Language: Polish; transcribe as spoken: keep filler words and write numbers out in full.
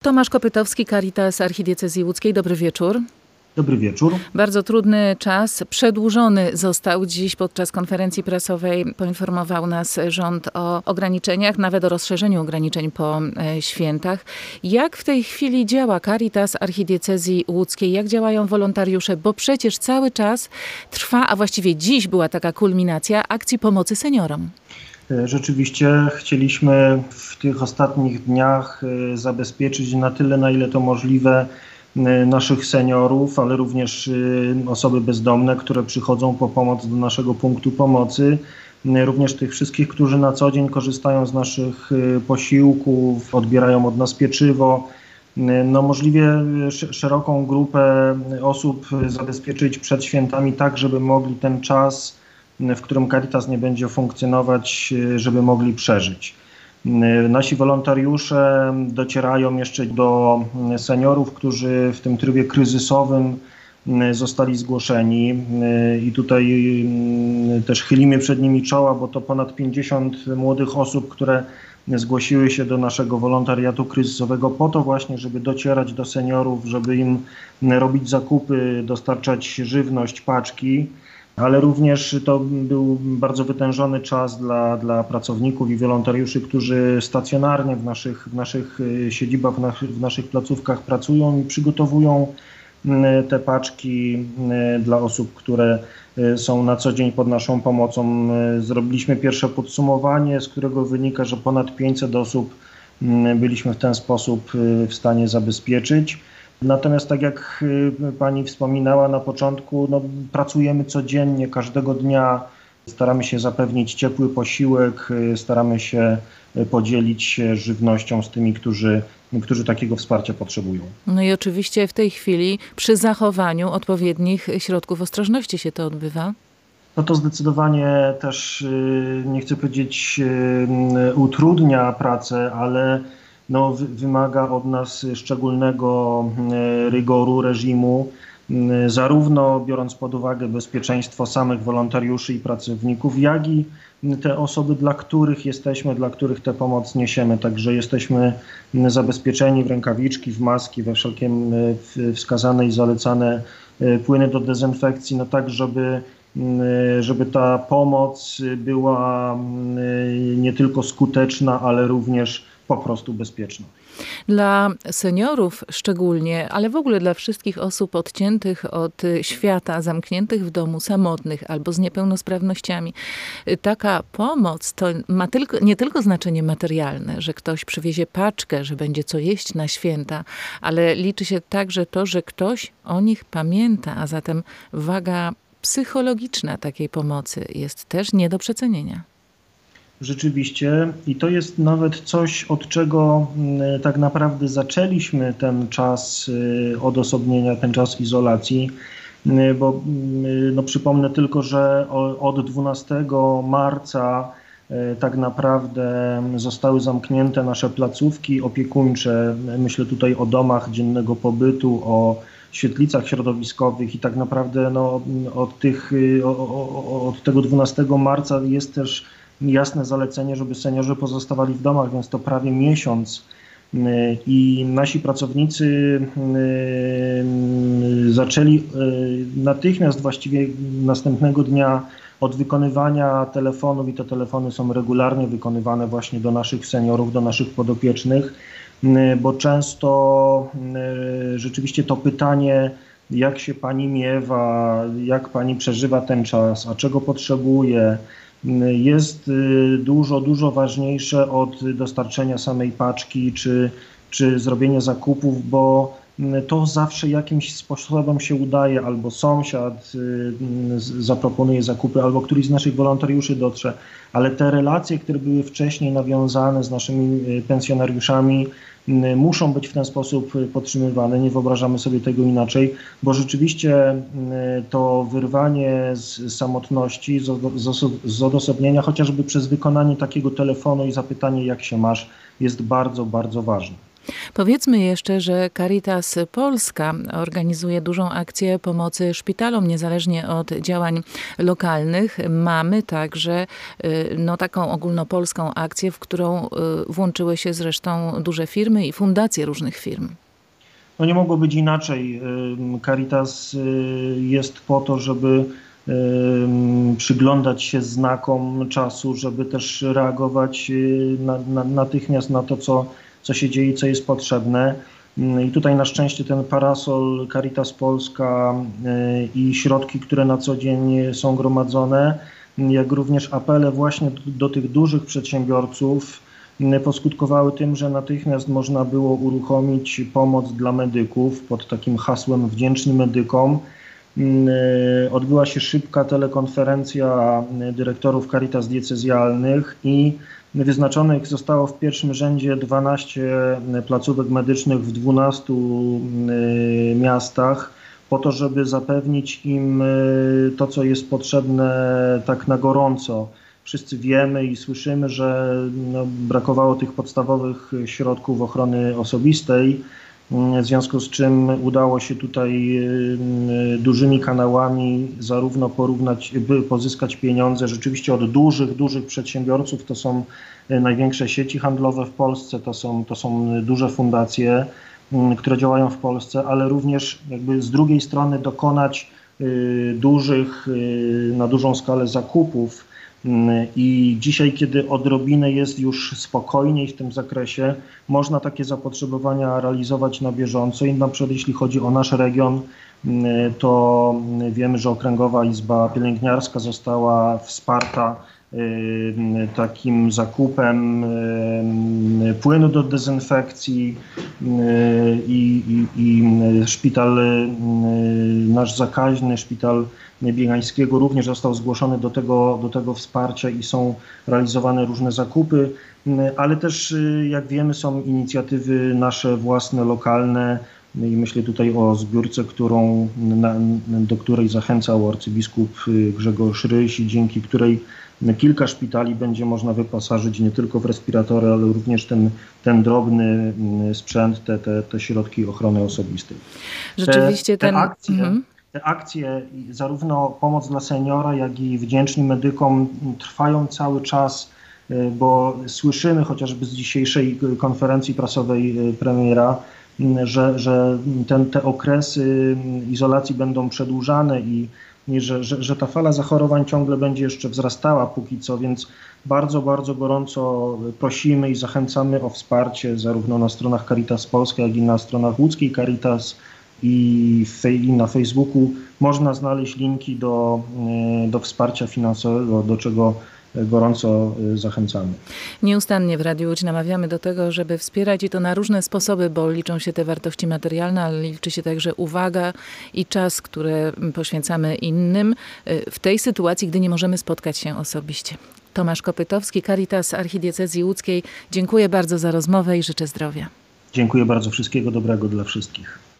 Tomasz Kopytowski, Caritas Archidiecezji Łódzkiej. Dobry wieczór. Dobry wieczór. Bardzo trudny czas. Przedłużony został dziś podczas konferencji prasowej. Poinformował nas rząd o ograniczeniach, nawet o rozszerzeniu ograniczeń po e, świętach. Jak w tej chwili działa Caritas Archidiecezji Łódzkiej? Jak działają wolontariusze? Bo przecież cały czas trwa, a właściwie dziś była taka kulminacja akcji pomocy seniorom. Rzeczywiście chcieliśmy w tych ostatnich dniach zabezpieczyć na tyle, na ile to możliwe, naszych seniorów, ale również osoby bezdomne, które przychodzą po pomoc do naszego punktu pomocy. Również tych wszystkich, którzy na co dzień korzystają z naszych posiłków, odbierają od nas pieczywo. No, możliwie szeroką grupę osób zabezpieczyć przed świętami tak, żeby mogli ten czas, w którym Caritas nie będzie funkcjonować, żeby mogli przeżyć. Nasi wolontariusze docierają jeszcze do seniorów, którzy w tym trybie kryzysowym zostali zgłoszeni i tutaj też chylimy przed nimi czoła, bo to ponad pięćdziesiąt młodych osób, które zgłosiły się do naszego wolontariatu kryzysowego po to właśnie, żeby docierać do seniorów, żeby im robić zakupy, dostarczać żywność, paczki. Ale również to był bardzo wytężony czas dla, dla pracowników i wolontariuszy, którzy stacjonarnie w naszych, w naszych siedzibach, w naszych, w naszych placówkach pracują i przygotowują te paczki dla osób, które są na co dzień pod naszą pomocą. Zrobiliśmy pierwsze podsumowanie, z którego wynika, że ponad pięćset osób byliśmy w ten sposób w stanie zabezpieczyć. Natomiast tak jak pani wspominała na początku, no, pracujemy codziennie, każdego dnia, staramy się zapewnić ciepły posiłek, staramy się podzielić się żywnością z tymi, którzy, którzy takiego wsparcia potrzebują. No i oczywiście w tej chwili przy zachowaniu odpowiednich środków ostrożności się to odbywa. No to zdecydowanie też, nie chcę powiedzieć, utrudnia pracę, ale no, wymaga od nas szczególnego rygoru, reżimu, zarówno biorąc pod uwagę bezpieczeństwo samych wolontariuszy i pracowników, jak i te osoby, dla których jesteśmy, dla których tę pomoc niesiemy. Także jesteśmy zabezpieczeni w rękawiczki, w maski, we wszelkie wskazane i zalecane płyny do dezynfekcji, no tak, żeby żeby ta pomoc była nie tylko skuteczna, ale również po prostu bezpieczna. Dla seniorów szczególnie, ale w ogóle dla wszystkich osób odciętych od świata, zamkniętych w domu, samotnych albo z niepełnosprawnościami, taka pomoc to ma tylko, nie tylko znaczenie materialne, że ktoś przywiezie paczkę, że będzie co jeść na święta, ale liczy się także to, że ktoś o nich pamięta, a zatem waga psychologiczna takiej pomocy jest też nie do przecenienia. Rzeczywiście i to jest nawet coś, od czego tak naprawdę zaczęliśmy ten czas odosobnienia, ten czas izolacji, bo no, przypomnę tylko, że od dwunastego marca tak naprawdę zostały zamknięte nasze placówki opiekuńcze. Myślę tutaj o domach dziennego pobytu, o świetlicach środowiskowych i tak naprawdę no, od, tych, od tego dwunastego marca jest też jasne zalecenie, żeby seniorzy pozostawali w domach, więc to prawie miesiąc i nasi pracownicy zaczęli natychmiast, właściwie następnego dnia od wykonywania telefonów i te telefony są regularnie wykonywane właśnie do naszych seniorów, do naszych podopiecznych, bo często rzeczywiście to pytanie, jak się pani miewa, jak pani przeżywa ten czas, a czego potrzebuje, jest dużo, dużo ważniejsze od dostarczenia samej paczki czy, czy zrobienia zakupów, bo to zawsze jakimś sposobem się udaje, albo sąsiad zaproponuje zakupy, albo któryś z naszych wolontariuszy dotrze, ale te relacje, które były wcześniej nawiązane z naszymi pensjonariuszami, muszą być w ten sposób podtrzymywane. Nie wyobrażamy sobie tego inaczej, bo rzeczywiście to wyrwanie z samotności, z odosobnienia, chociażby przez wykonanie takiego telefonu i zapytanie, jak się masz, jest bardzo, bardzo ważne. Powiedzmy jeszcze, że Caritas Polska organizuje dużą akcję pomocy szpitalom, niezależnie od działań lokalnych. Mamy także no, taką ogólnopolską akcję, w którą włączyły się zresztą duże firmy i fundacje różnych firm. No nie mogło być inaczej. Caritas jest po to, żeby przyglądać się znakom czasu, żeby też reagować na, na, natychmiast na to, co, co się dzieje, co jest potrzebne. I tutaj na szczęście ten parasol Caritas Polska i środki, które na co dzień są gromadzone, jak również apele właśnie do, do tych dużych przedsiębiorców poskutkowały tym, że natychmiast można było uruchomić pomoc dla medyków pod takim hasłem Wdzięczni medykom. Odbyła się szybka telekonferencja dyrektorów Caritas diecezjalnych i wyznaczonych zostało w pierwszym rzędzie dwanaście placówek medycznych w dwunastu miastach po to, żeby zapewnić im to, co jest potrzebne tak na gorąco. Wszyscy wiemy i słyszymy, że no, brakowało tych podstawowych środków ochrony osobistej, w związku z czym udało się tutaj dużymi kanałami zarówno porównać, by pozyskać pieniądze rzeczywiście od dużych, dużych przedsiębiorców, to są największe sieci handlowe w Polsce, to są, to są duże fundacje, które działają w Polsce, ale również jakby z drugiej strony dokonać dużych, na dużą skalę zakupów. I dzisiaj, kiedy odrobinę jest już spokojniej w tym zakresie, można takie zapotrzebowania realizować na bieżąco i na przykład jeśli chodzi o nasz region, to wiemy, że Okręgowa Izba Pielęgniarska została wsparta takim zakupem płynu do dezynfekcji i, i, i szpital nasz zakaźny, szpital Biegańskiego również został zgłoszony do tego, do tego wsparcia i są realizowane różne zakupy, ale też jak wiemy są inicjatywy nasze własne, lokalne i myślę tutaj o zbiórce, którą, na, do której zachęcał arcybiskup Grzegorz Ryś i dzięki której kilka szpitali będzie można wyposażyć nie tylko w respiratory, ale również ten, ten drobny sprzęt, te, te, te środki ochrony osobistej. Rzeczywiście te, te ten... akcje, Mhm. Te akcje, zarówno pomoc dla seniora, jak i wdzięczni medykom trwają cały czas, bo słyszymy chociażby z dzisiejszej konferencji prasowej premiera, że, że ten, te okresy izolacji będą przedłużane i, i że, że, że ta fala zachorowań ciągle będzie jeszcze wzrastała póki co, więc bardzo, bardzo gorąco prosimy i zachęcamy o wsparcie zarówno na stronach Caritas Polska, jak i na stronach łódzkiej Caritas i na Facebooku można znaleźć linki do, do wsparcia finansowego, do czego gorąco zachęcamy. Nieustannie w Radiu Łódź namawiamy do tego, żeby wspierać i to na różne sposoby, bo liczą się te wartości materialne, ale liczy się także uwaga i czas, które poświęcamy innym w tej sytuacji, gdy nie możemy spotkać się osobiście. Tomasz Kopytowski, Caritas Archidiecezji Łódzkiej. Dziękuję bardzo za rozmowę i życzę zdrowia. Dziękuję bardzo. Wszystkiego dobrego dla wszystkich.